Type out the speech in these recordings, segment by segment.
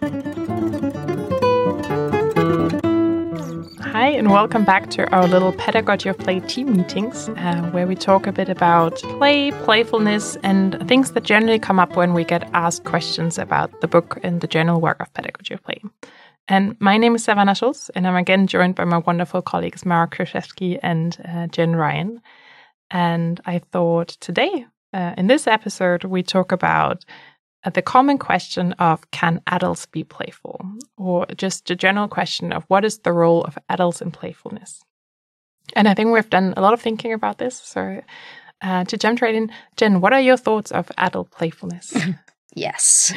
Hi, and welcome back to our little Pedagogy of Play team meetings, where we talk a bit about play, playfulness, and things that generally come up when we get asked questions about the book and the general work of Pedagogy of Play. And my name is Savannah Schulz, and I'm again joined by my wonderful colleagues Mara Krzyzewski and Jen Ryan. And I thought today, in this episode, we talk about the common question of, can adults be playful? Or just a general question of, what is the role of adults in playfulness? And I think we've done a lot of thinking about this. So to jump right in, Jen, what are your thoughts of adult playfulness? Yes.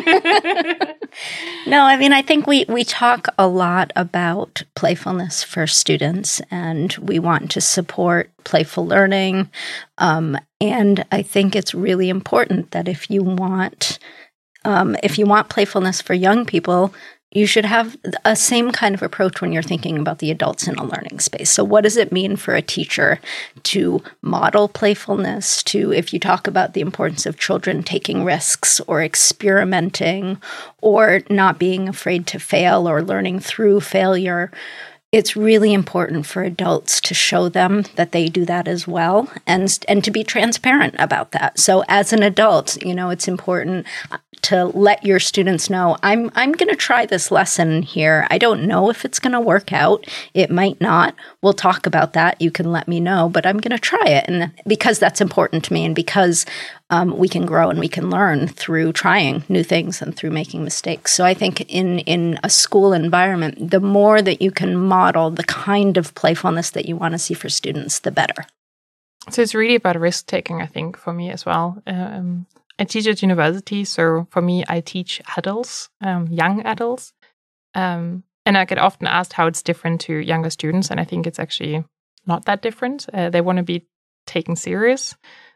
No, I mean, I think we talk a lot about playfulness for students, and we want to support playful learning. And I think it's really important that if you want playfulness for young people, you should have a same kind of approach when you're thinking about the adults in a learning space. So what does it mean for a teacher to model playfulness, if you talk about the importance of children taking risks or experimenting or not being afraid to fail or learning through failure? It's really important for adults to show them that they do that as well, and to be transparent about that. So as an adult, it's important to let your students know, I'm going to try this lesson here. I don't know if it's going to work out. It might not. We'll talk about that. You can let me know, but I'm going to try it. And because that's important to me, and because we can grow and we can learn through trying new things and through making mistakes. So I think in a school environment, the more that you can model the kind of playfulness that you want to see for students, the better. So it's really about risk-taking, I think, for me as well. I teach at university, so for me, I teach adults, young adults. And I get often asked how it's different to younger students, and I think it's actually not that different. They want to be taken serious.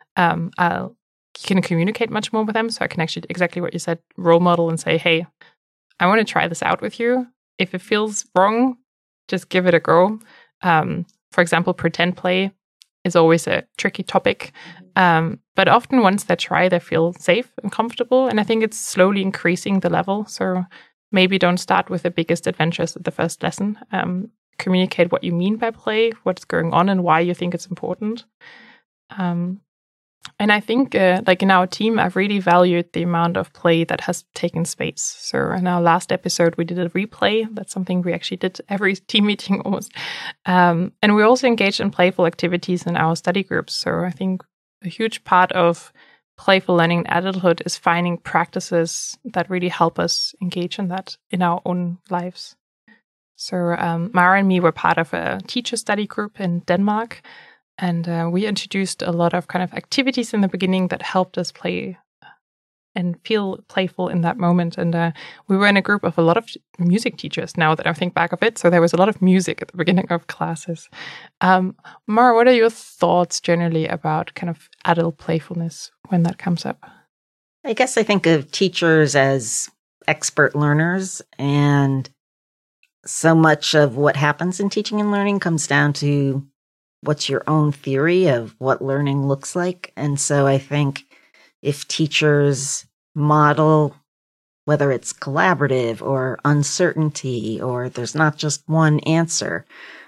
You can communicate much more with them, so I can actually, exactly what you said, role model and say, hey, I want to try this out with you. If it feels wrong, just give it a go. For example, pretend play is always a tricky topic. But often once they try, they feel safe and comfortable. And I think it's slowly increasing the level. So maybe don't start with the biggest adventures at the first lesson. Communicate what you mean by play, what's going on, and why you think it's important. And I think, like in our team, I've really valued the amount of play that has taken space. So in our last episode, we did a replay. That's something we actually did every team meeting almost. And we also engaged in playful activities in our study groups. So I think a huge part of playful learning in adulthood is finding practices that really help us engage in that in our own lives. So Mara and me were part of a teacher study group in Denmark. And we introduced a lot of kind of activities in the beginning that helped us play and feel playful in that moment. And we were in a group of a lot of music teachers now that I think back of it. So there was a lot of music at the beginning of classes. Mara, what are your thoughts generally about kind of adult playfulness when that comes up? I guess I think of teachers as expert learners, and so much of what happens in teaching and learning comes down to what's your own theory of what learning looks like. And so I think if teachers model, whether it's collaborative or uncertainty, or there's not just one answer,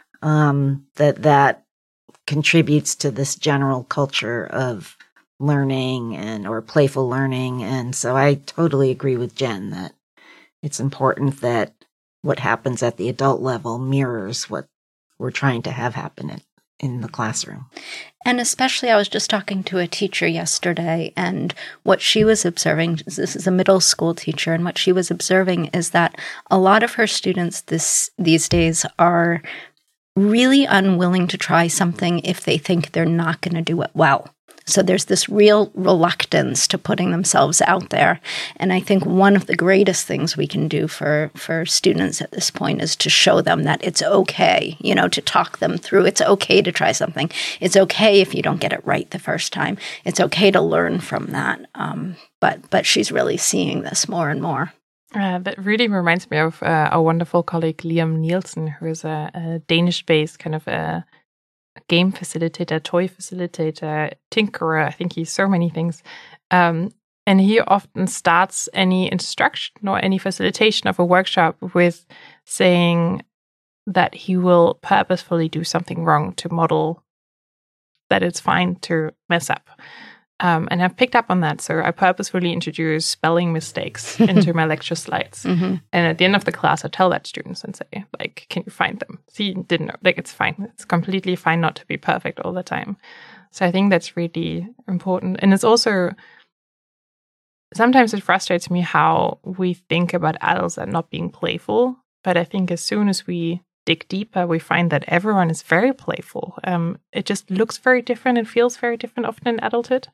that contributes to this general culture of learning or playful learning. And so I totally agree with Jen that it's important that what happens at the adult level mirrors what we're trying to have happen in the classroom. And especially, I was just talking to a teacher yesterday, and what she was observing, this is a middle school teacher, and what she was observing is that a lot of her students these days are really unwilling to try something if they think they're not going to do it well. So there's this real reluctance to putting themselves out there. And I think one of the greatest things we can do for students at this point is to show them that it's okay, to talk them through. It's okay to try something. It's okay if you don't get it right the first time. It's okay to learn from that. But she's really seeing this more and more. That really reminds me of our wonderful colleague Liam Nielsen, who is a Danish-based kind of a game facilitator, toy facilitator, tinkerer. I think he's so many things. And he often starts any instruction or any facilitation of a workshop with saying that he will purposefully do something wrong to model that it's fine to mess up. And I've picked up on that. So I purposefully introduce spelling mistakes into my lecture slides. And at the end of the class, I tell that to students and say, like, can you find them? See, didn't know. Like, it's fine. It's completely fine not to be perfect all the time. So I think that's really important. And it's also, sometimes it frustrates me how we think about adults as not being playful. But I think as soon as we dig deeper, we find that everyone is very playful. It just looks very different and feels very different often in adulthood.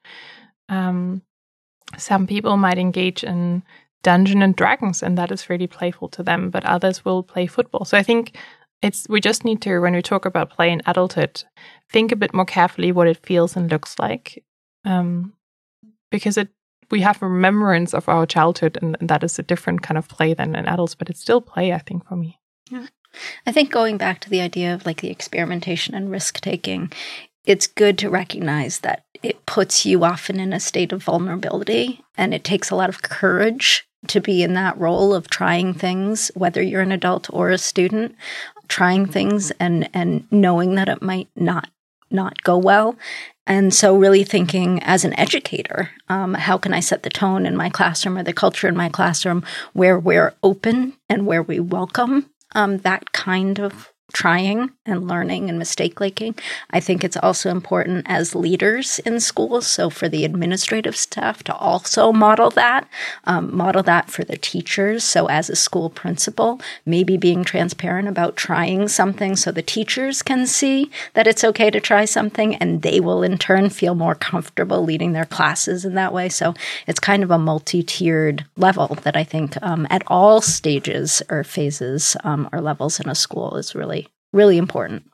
Some people might engage in Dungeons and Dragons, and that is really playful to them, but others will play football. So I think we just need to, when we talk about play in adulthood, think a bit more carefully what it feels and looks like. Because we have a remembrance of our childhood, and that is a different kind of play than in adults, but it's still play, I think, for me. Yeah. I think going back to the idea of like the experimentation and risk-taking, it's good to recognize that it puts you often in a state of vulnerability, and it takes a lot of courage to be in that role of trying things, whether you're an adult or a student, trying things and knowing that it might not go well. And so really thinking as an educator, how can I set the tone in my classroom or the culture in my classroom where we're open and where we welcome that kind of trying and learning and mistake-making. I think it's also important as leaders in schools, so for the administrative staff to also model that for the teachers. So as a school principal, maybe being transparent about trying something so the teachers can see that it's okay to try something, and they will in turn feel more comfortable leading their classes in that way. So it's kind of a multi-tiered level that I think at all stages or phases or levels in a school is really important.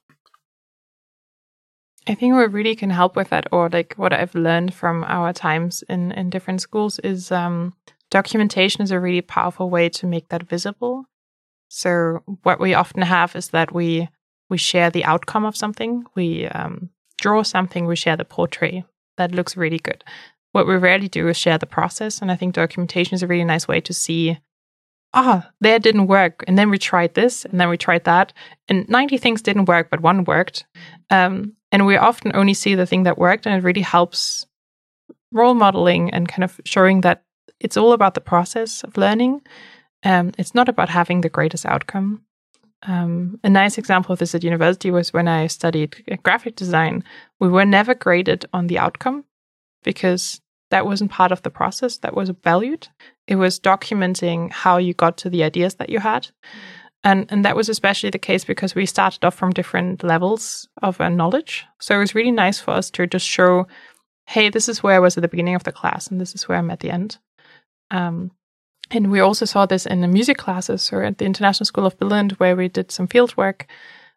I think what really can help with that, or like what I've learned from our times in different schools, is documentation is a really powerful way to make that visible. So what we often have is that we share the outcome of something, we draw something, we share the portrait. That looks really good. What we rarely do is share the process, and I think documentation is a really nice way to see, that didn't work. And then we tried this, and then we tried that. And 90 things didn't work, but one worked. And we often only see the thing that worked, and it really helps role modeling and kind of showing that it's all about the process of learning. It's not about having the greatest outcome. A nice example of this at university was when I studied graphic design. We were never graded on the outcome because that wasn't part of the process that was valued. It was documenting how you got to the ideas that you had. And that was especially the case because we started off from different levels of knowledge. So it was really nice for us to just show, hey, this is where I was at the beginning of the class, and this is where I'm at the end. And we also saw this in the music classes, or at the International School of Billund, where we did some field work.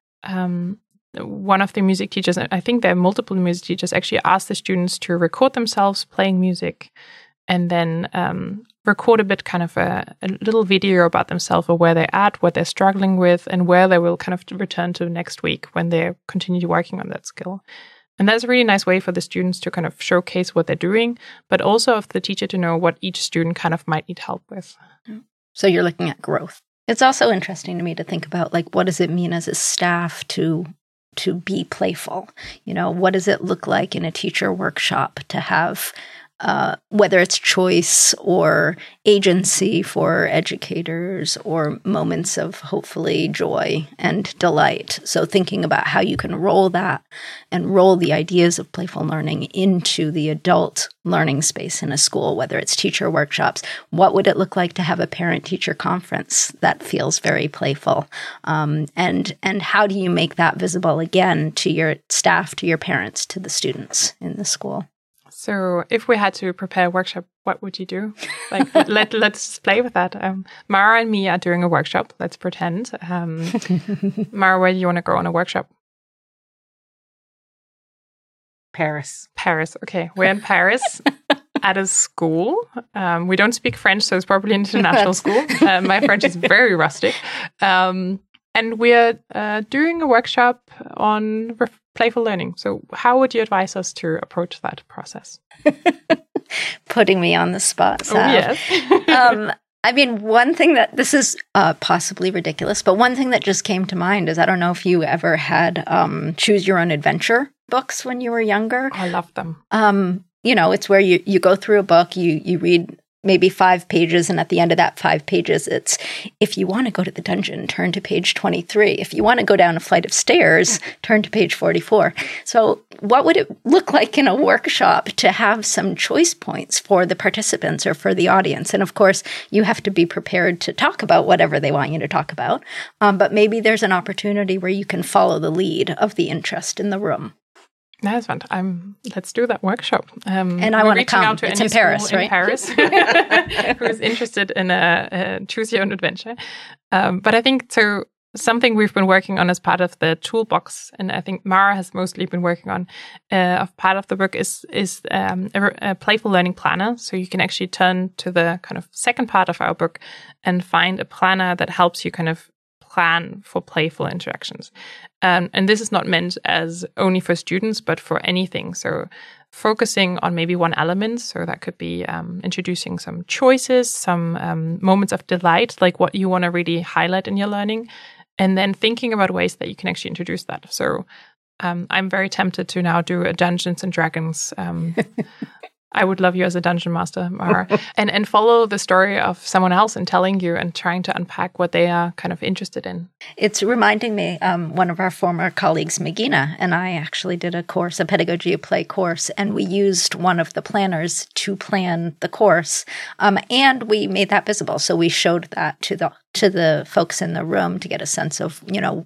One of the music teachers, I think there are multiple music teachers, actually asked the students to record themselves playing music and then record a bit kind of a little video about themselves, or where they're at, what they're struggling with, and where they will kind of return to next week when they continue working on that skill. And that's a really nice way for the students to kind of showcase what they're doing, but also of the teacher to know what each student kind of might need help with. So you're looking at growth. It's also interesting to me to think about, like, what does it mean as a staff to be playful? You know, what does it look like in a teacher workshop to have whether it's choice or agency for educators, or moments of hopefully joy and delight. So thinking about how you can roll that and roll the ideas of playful learning into the adult learning space in a school, whether it's teacher workshops. What would it look like to have a parent-teacher conference that feels very playful? And how do you make that visible again to your staff, to your parents, to the students in the school? So if we had to prepare a workshop, what would you do? Like, let's play with that. Mara and me are doing a workshop. Let's pretend. Mara, where do you want to go on a workshop? Paris. Okay. We're in Paris at a school. We don't speak French, so it's probably an international school. My French is very rustic. And we're doing a workshop on playful learning. So how would you advise us to approach that process? putting me on the spot. So. Oh, yes. I mean, one thing that this is possibly ridiculous, but one thing that just came to mind is I don't know if you ever had choose your own adventure books when you were younger. I love them. It's where you go through a book, you read maybe 5 pages, and at the end of that 5 pages, it's if you want to go to the dungeon, turn to page 23. If you want to go down a flight of stairs, turn to page 44. So what would it look like in a workshop to have some choice points for the participants or for the audience? And of course, you have to be prepared to talk about whatever they want you to talk about. But maybe there's an opportunity where you can follow the lead of the interest in the room. That's fun. Let's do that workshop. And I want to come. It's in Paris, right? In Paris, who is interested in a choose your own adventure. But I think so. Something we've been working on as part of the toolbox, and I think Mara has mostly been working on, of part of the book is a playful learning planner. So you can actually turn to the kind of second part of our book and find a planner that helps you kind of plan for playful interactions. And this is not meant as only for students, but for anything. So focusing on maybe one element. So that could be introducing some choices, some moments of delight, like what you want to really highlight in your learning. And then thinking about ways that you can actually introduce that. So I'm very tempted to now do a Dungeons and Dragons. I would love you as a dungeon master, Mara, and follow the story of someone else and telling you and trying to unpack what they are kind of interested in. It's reminding me, one of our former colleagues, Megina, and I actually did a Pedagogy of Play course, and we used one of the planners to plan the course, and we made that visible. So we showed that to the folks in the room to get a sense of,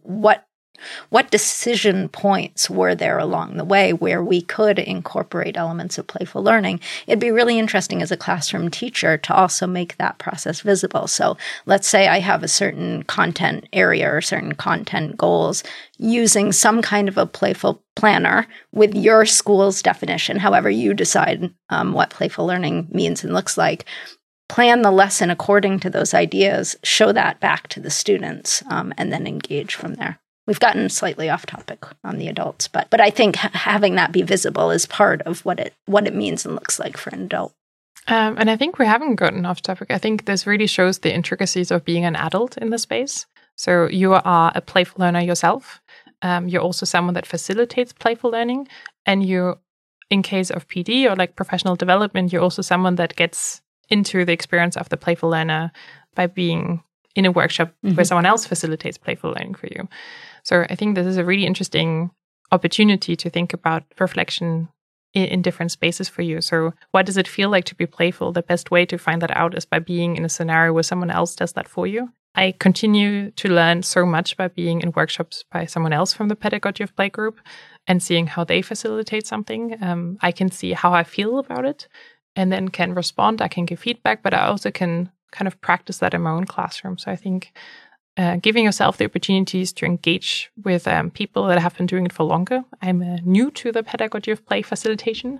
what decision points were there along the way where we could incorporate elements of playful learning? It'd be really interesting as a classroom teacher to also make that process visible. So let's say I have a certain content area or certain content goals using some kind of a playful planner with your school's definition, however you decide what playful learning means and looks like. Plan the lesson according to those ideas, show that back to the students, and then engage from there. We've gotten slightly off topic on the adults, but I think having that be visible is part of what it means and looks like for an adult. And I think we haven't gotten off topic. I think this really shows the intricacies of being an adult in the space. So you are a playful learner yourself. You're also someone that facilitates playful learning. And you, in case of PD or like professional development, you're also someone that gets into the experience of the playful learner by being in a workshop where someone else facilitates playful learning for you. So I think this is a really interesting opportunity to think about reflection in different spaces for you. So what does it feel like to be playful? The best way to find that out is by being in a scenario where someone else does that for you. I continue to learn so much by being in workshops by someone else from the Pedagogy of Play group and seeing how they facilitate something. I can see how I feel about it and then can respond. I can give feedback, but I also can kind of practice that in my own classroom. So I think giving yourself the opportunities to engage with people that have been doing it for longer. I'm new to the Pedagogy of Play facilitation.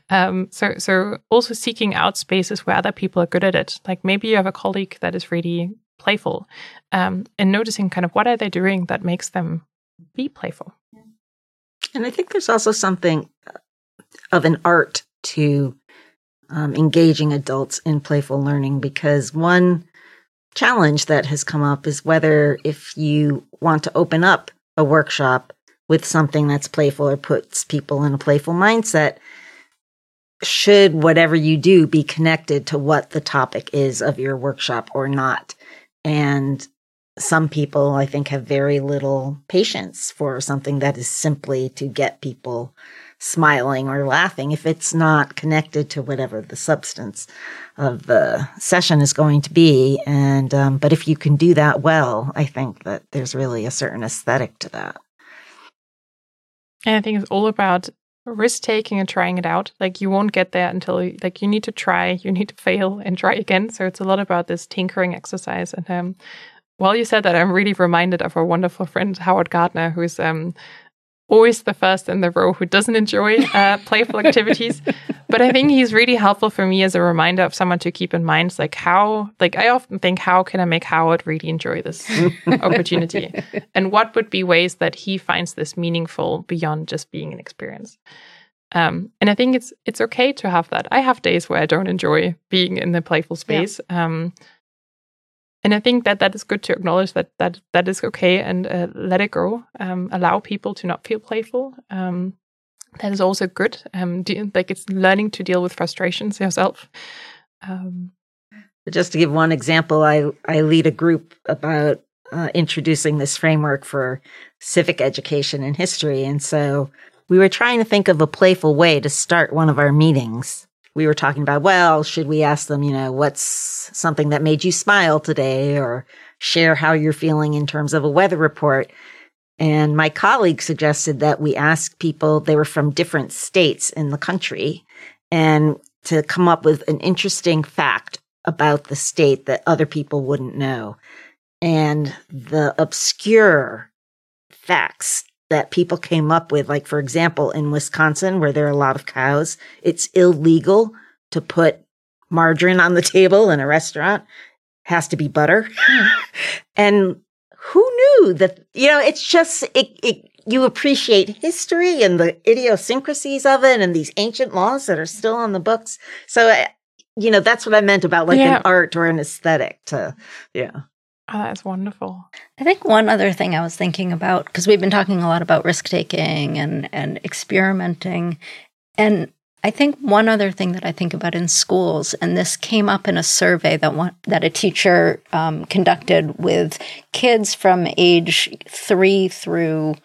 So also seeking out spaces where other people are good at it. Like maybe you have a colleague that is really playful and noticing kind of what are they doing that makes them be playful. And I think there's also something of an art to engaging adults in playful learning, because one challenge that has come up is whether if you want to open up a workshop with something that's playful or puts people in a playful mindset, should whatever you do be connected to what the topic is of your workshop or not. And some people, I think, have very little patience for something that is simply to get people smiling or laughing if it's not connected to whatever the substance of the session is going to be. And but if you can do that well, I think that there's really a certain aesthetic to that. And I think it's all about risk-taking and trying it out. Like you won't get there until you need to try, you need to fail and try again. So it's a lot about this tinkering exercise. And while you said that, I'm really reminded of our wonderful friend, Howard Gardner, who's always the first in the row who doesn't enjoy playful activities. But I think he's really helpful for me as a reminder of someone to keep in mind. I often think, how can I make Howard really enjoy this opportunity? And what would be ways that he finds this meaningful beyond just being an experience? And I think it's okay to have that. I have days where I don't enjoy being in the playful space. Yeah. And I think that is good to acknowledge that is okay and let it go. Allow people to not feel playful. That is also good. It's learning to deal with frustrations yourself. Just to give one example, I lead a group about introducing this framework for civic education and history. And so we were trying to think of a playful way to start one of our meetings. We were talking about, well, should we ask them, what's something that made you smile today, or share how you're feeling in terms of a weather report. And my colleague suggested that we ask people, they were from different states in the country, and to come up with an interesting fact about the state that other people wouldn't know. And the obscure facts that people came up with, like, for example, in Wisconsin, where there are a lot of cows, it's illegal to put margarine on the table in a restaurant. Has to be butter. And who knew that, it's just, you appreciate history and the idiosyncrasies of it and these ancient laws that are still on the books. So, that's what I meant about an art or an aesthetic Oh, that's wonderful. I think one other thing I was thinking about, because we've been talking a lot about risk-taking and experimenting, and I think one other thing that I think about in schools, and this came up in a survey that a teacher conducted with kids from age 3 through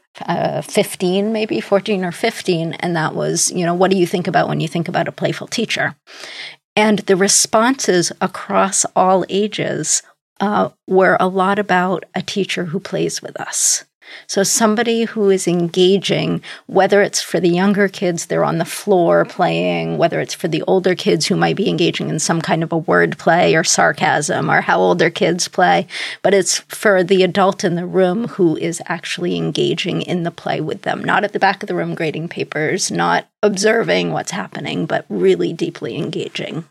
15, maybe 14 or 15, and that was, what do you think about when you think about a playful teacher? And the responses across all ages were a lot about a teacher who plays with us. So somebody who is engaging, whether it's for the younger kids, they're on the floor playing, whether it's for the older kids who might be engaging in some kind of a word play or sarcasm or how old their kids play, but it's for the adult in the room who is actually engaging in the play with them, not at the back of the room grading papers, not observing what's happening, but really deeply engaging.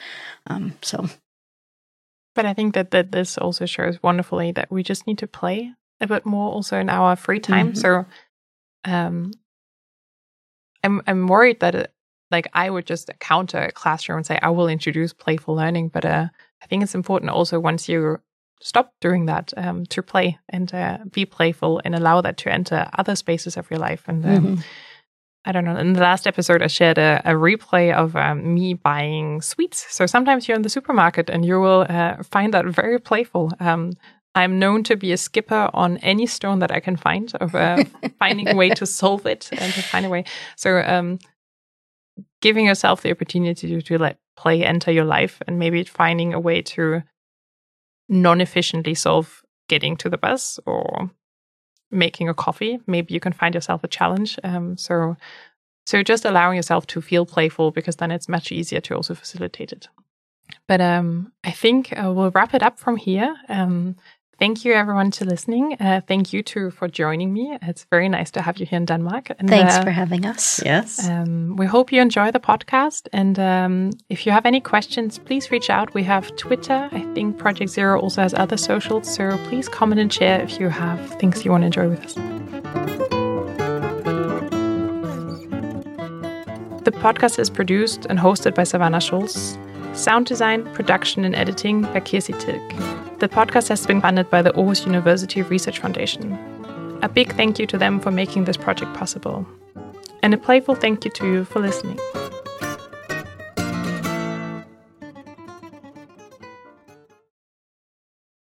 But I think that this also shows wonderfully that we just need to play a bit more also in our free time. Mm-hmm. So I'm worried that I would just counter a classroom and say, I will introduce playful learning. But I think it's important also, once you stop doing that, to play and be playful and allow that to enter other spaces of your life. And I don't know, in the last episode, I shared a replay of me buying sweets. So sometimes you're in the supermarket and you will find that very playful. I'm known to be a skipper on any stone that I can find, of finding a way to solve it and to find a way. So giving yourself the opportunity to let play enter your life, and maybe finding a way to non-efficiently solve getting to the bus or making a coffee. Maybe you can find yourself a challenge. So just allowing yourself to feel playful, because then it's much easier to also facilitate it. But I think we'll wrap it up from here. Thank you, everyone, to listening. Thank you, too, for joining me. It's very nice to have you here in Denmark. And, thanks for having us. Yes. We hope you enjoy the podcast. And if you have any questions, please reach out. We have Twitter. I think Project Zero also has other socials. So please comment and share if you have things you want to enjoy with us. The podcast is produced and hosted by Savannah Schultz. Sound design, production, and editing by Kirsi Tilk. The podcast has been funded by the Aarhus University Research Foundation. A big thank you to them for making this project possible. And a playful thank you to you for listening.